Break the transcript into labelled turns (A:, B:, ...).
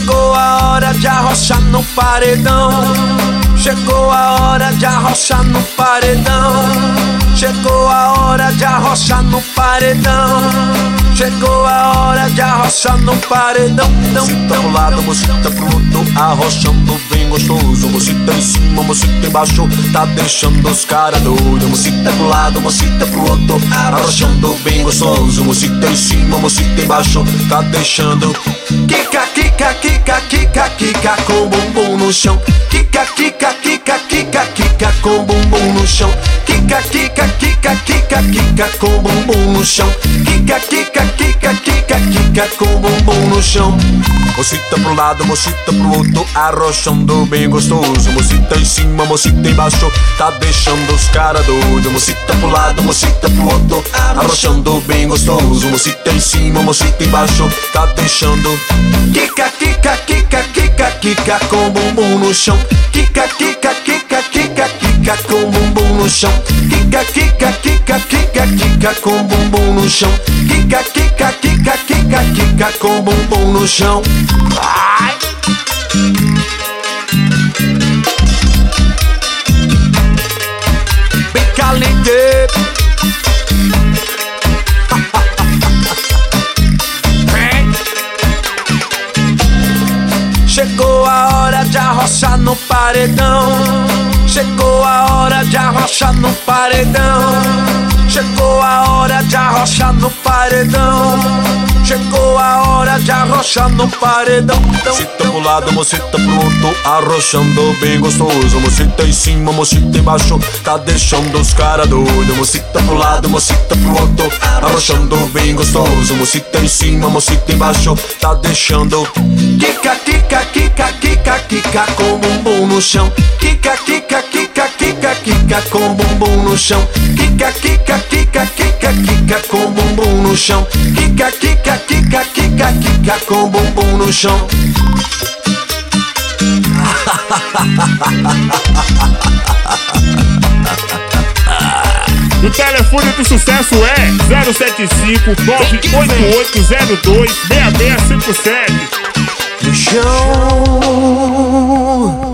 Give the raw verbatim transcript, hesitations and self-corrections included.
A: Chegou a hora de arrochar no paredão. Chegou a hora de arrochar no paredão. Chegou a hora de arrochar no paredão. Chegou a hora de arrochar no paredão. Mocita pro lado, mocita pro outro, arrochando bem gostoso. Mocita em cima, mocita embaixo, tá deixando os caras doidos. Mocita pro lado, mocita pro outro, arrochando bem gostoso. Mocita em cima, mocita embaixo, tá deixando. Kika, kika, kika, kika, kika, com bumbum no chão. Kika, kika, kika, kika, kika, com bumbum no chão. Kika, kika, kika, kika, kika, com bumbum no chão. Kika, kika, kika, kika, kika, com bumbum no chão. Mocita pro lado, mocita pro outro, arrochando bem gostoso. Mocita em cima, mocita embaixo, tá deixando os caras doidos. Mocita pro lado, mocita pro outro, arrochando bem gostoso. Mocita em cima, mocita embaixo, tá deixando. Kika, kika, kika, kika, kika, com bumbum no chão. Kika, kika, kika, kika, kika, com bumbum no chão. Kika, kika, kika, kika, kika, com bumbum no chão. Kika, kika, kika, kika, kika, com bumbum no chão. Ai! Bem caliente. Chegou a hora de arrochar no paredão. Chegou a hora de arrochar no paredão. Chegou a hora de arrochar no paredão. Chegou a hora de arrochar no paredão. Mocita pro lado, mocita pro outro, arrochando bem gostoso. Mocita em cima, mocita embaixo, tá deixando os caras doidos. Mocita pro lado, mocita pro outro, arrochando bem gostoso. Mocita em cima, mocita embaixo, tá deixando. Kika, kika, kika, kika, kika, com bumbum no chão. Kika, kika, kika, kika, kika, com bumbum no chão. Kika, kika, kika, kika, kika, com bumbum no chão. Kika, kika, kika, kika, kika, com bumbum no chão.
B: O telefone do sucesso é zero sete cinco, nove oito oito zero dois, seis seis cinco sete.
A: No chão.